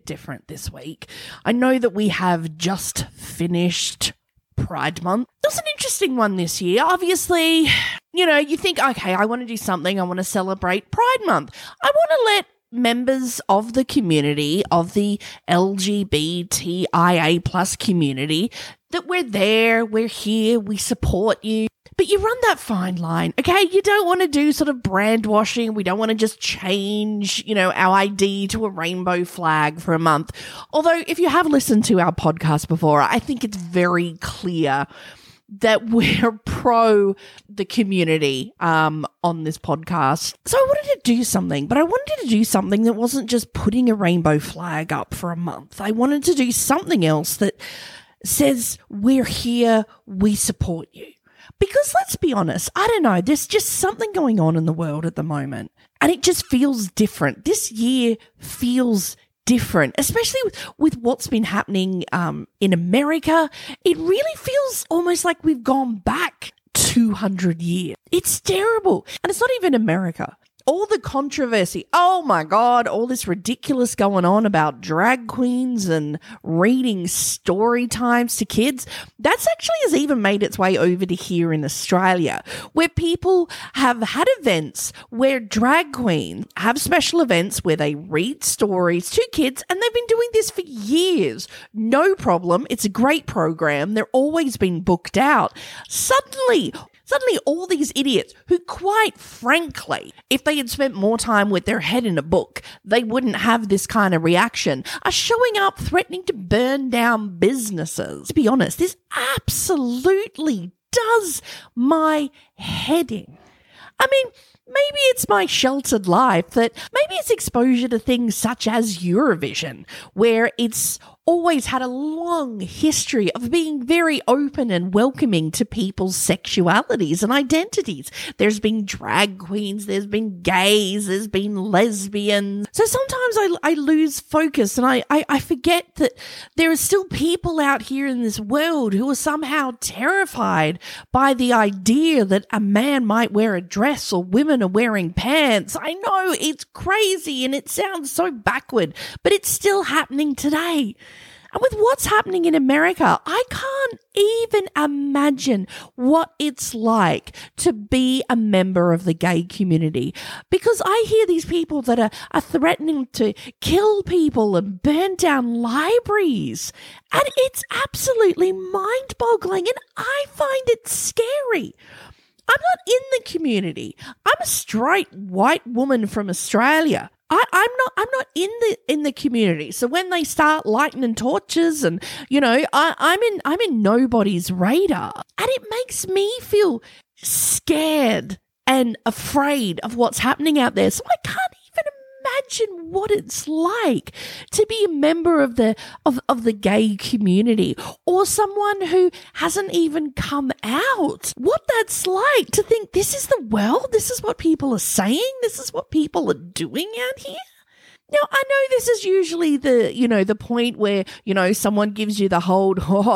different this week. I know that we have just finished Pride Month. It was an interesting one this year. Obviously, you think, okay, I want to do something. I want to celebrate Pride Month. I want to let members of the community, of the LGBTIA plus community, that we're there, we're here, we support you. But you run that fine line, okay? You don't want to do sort of brand washing. We don't want to just change, our ID to a rainbow flag for a month. Although, if you have listened to our podcast before, I think it's very clear that we're pro the community on this podcast. So I wanted to do something, but I wanted to do something that wasn't just putting a rainbow flag up for a month. I wanted to do something else that says, we're here, we support you. Because let's be honest, I don't know, there's just something going on in the world at the moment, and it just feels different. This year feels different, especially with what's been happening in America. It really feels almost like we've gone back 200 years. It's terrible. And it's not even America. All the controversy, oh my God, all this ridiculous going on about drag queens and reading story times to kids, that's actually has even made its way over to here in Australia, where people have had events where drag queens have special events where they read stories to kids, and they've been doing this for years. No problem. It's a great program. They're always been booked out. Suddenly all these idiots who, quite frankly, if they had spent more time with their head in a book, they wouldn't have this kind of reaction, are showing up threatening to burn down businesses. To be honest, this absolutely does my head in. I mean, maybe it's my sheltered life, that maybe it's exposure to things such as Eurovision, where it's always had a long history of being very open and welcoming to people's sexualities and identities. There's been drag queens, there's been gays, there's been lesbians. So sometimes I lose focus, and I forget that there are still people out here in this world who are somehow terrified by the idea that a man might wear a dress or women are wearing pants. I know it's crazy and it sounds so backward, but it's still happening today. And with what's happening in America, I can't even imagine what it's like to be a member of the gay community, because I hear these people that are threatening to kill people and burn down libraries, and it's absolutely mind-boggling, and I find it scary. I'm not in the community. I'm a straight white woman from Australia. I'm not in the community. So when they start lighting torches, and I'm in nobody's radar, and it makes me feel scared and afraid of what's happening out there. So I can't even imagine what it's like to be a member of the gay community, or someone who hasn't even come out. What that's like to think this is the world, this is what people are saying, this is what people are doing out here. Now, I know this is usually the point where, someone gives you the whole,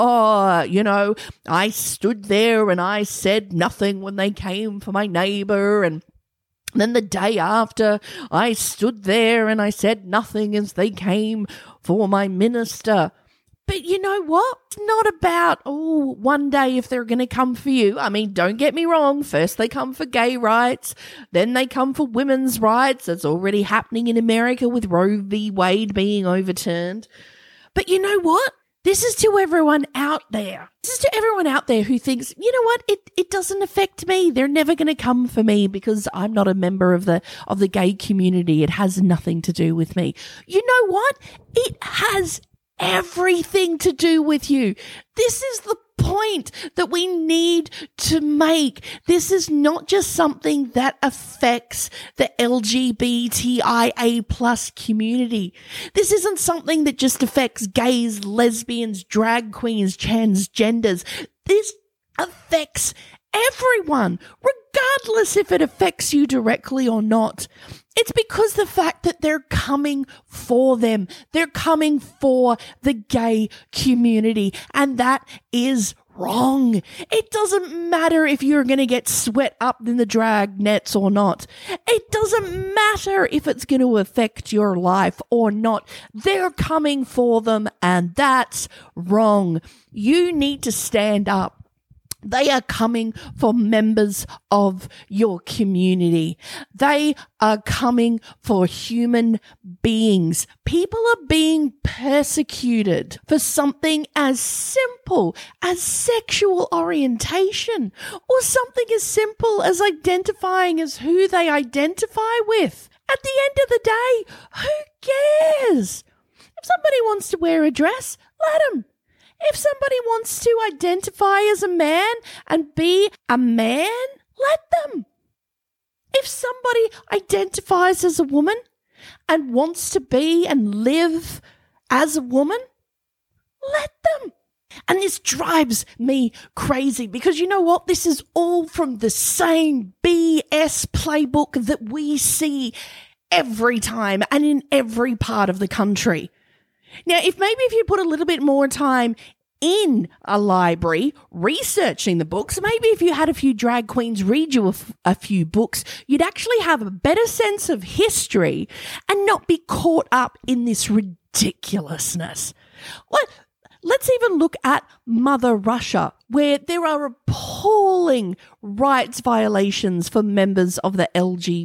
I stood there and I said nothing when they came for my neighbor, and then the day after, I stood there and I said nothing as they came for my minister. But you know what? It's not about, one day if they're going to come for you. I mean, don't get me wrong. First they come for gay rights, then they come for women's rights. That's already happening in America with Roe v. Wade being overturned. But you know what? This is to everyone out there. This is to everyone out there who thinks, you know what, it doesn't affect me. They're never going to come for me because I'm not a member of the gay community. It has nothing to do with me. You know what? It has everything to do with you. This is the point that we need to make. This is not just something that affects the LGBTIA plus community. This isn't something that just affects gays, lesbians, drag queens, transgenders. This affects everyone, regardless if it affects you directly or not. It's because the fact that they're coming for them. They're coming for the gay community, and that is wrong. It doesn't matter if you're going to get swept up in the drag nets or not. It doesn't matter if it's going to affect your life or not. They're coming for them, and that's wrong. You need to stand up. They are coming for members of your community. They are coming for human beings. People are being persecuted for something as simple as sexual orientation, or something as simple as identifying as who they identify with. At the end of the day, who cares? If somebody wants to wear a dress, let them. If somebody wants to identify as a man and be a man, let them. If somebody identifies as a woman and wants to be and live as a woman, let them. And this drives me crazy because you know what? This is all from the same BS playbook that we see every time and in every part of the country. Now, if you put a little bit more time in a library researching the books, maybe if you had a few drag queens read you a few books, you'd actually have a better sense of history and not be caught up in this ridiculousness. Let's even look at Mother Russia, where there are appalling rights violations for members of the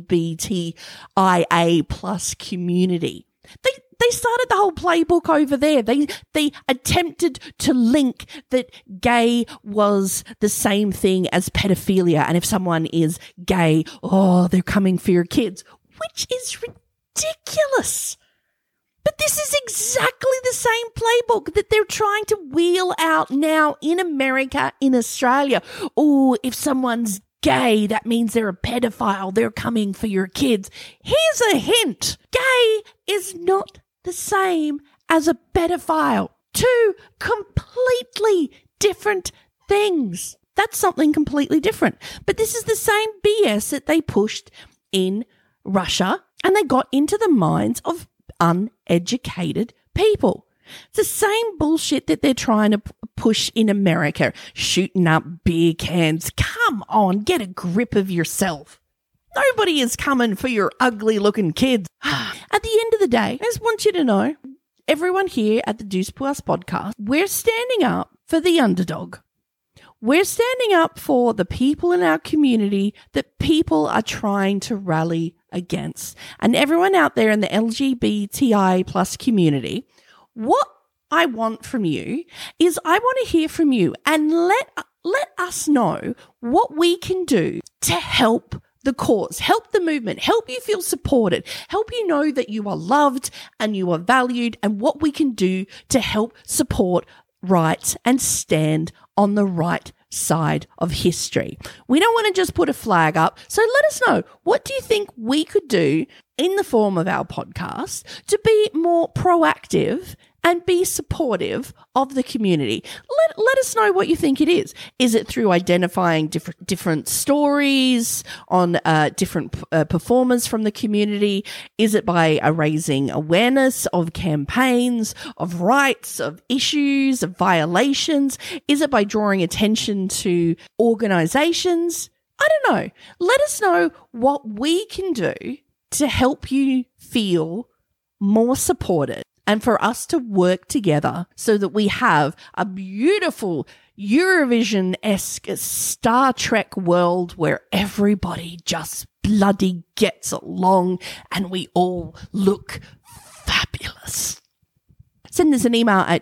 LGBTIA plus community. They started the whole playbook over there. They attempted to link that gay was the same thing as pedophilia. And if someone is gay, they're coming for your kids, which is ridiculous. But this is exactly the same playbook that they're trying to wheel out now in America, in Australia. Oh, if someone's gay, that means they're a pedophile. They're coming for your kids. Here's a hint. Gay is not the same as a pedophile. Two completely different things. That's something completely different. But this is the same BS that they pushed in Russia, and they got into the minds of uneducated people. It's the same bullshit that they're trying to push in America, shooting up beer cans. Come on, get a grip of yourself. Nobody is coming for your ugly-looking kids. At the end of the day, I just want you to know, everyone here at the Deuce Plus podcast, we're standing up for the underdog. We're standing up for the people in our community that people are trying to rally against. And everyone out there in the LGBTI plus community, what I want from you is I want to hear from you and let us know what we can do to help the cause, help the movement, help you feel supported, help you know that you are loved and you are valued, and what we can do to help support rights and stand on the right side of history. We don't want to just put a flag up. So let us know, what do you think we could do in the form of our podcast to be more proactive and be supportive of the community? Let us know what you think it is. Is it through identifying different stories on different performers from the community? Is it by raising awareness of campaigns, of rights, of issues, of violations? Is it by drawing attention to organizations? I don't know. Let us know what we can do to help you feel more supported, and for us to work together so that we have a beautiful Eurovision-esque Star Trek world where everybody just bloody gets along and we all look fabulous. Send us an email at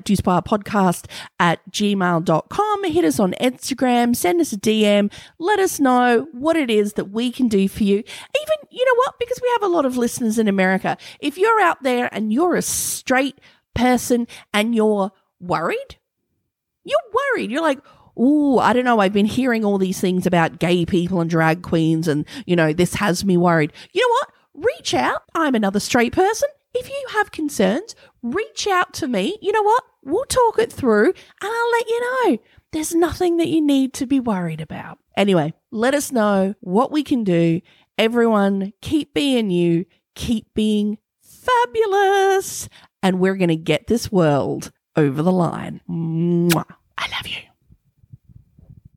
deucepodcast@gmail.com. Hit us on Instagram. Send us a DM. Let us know what it is that we can do for you. Even, you know what? Because we have a lot of listeners in America. If you're out there and you're a straight person and you're worried, you're like, oh, I don't know, I've been hearing all these things about gay people and drag queens and, this has me worried. You know what? Reach out. I'm another straight person. If you have concerns, reach out to me. You know what? We'll talk it through and I'll let you know. There's nothing that you need to be worried about. Anyway, let us know what we can do. Everyone, keep being you, keep being fabulous, and we're going to get this world over the line. Mwah. I love you.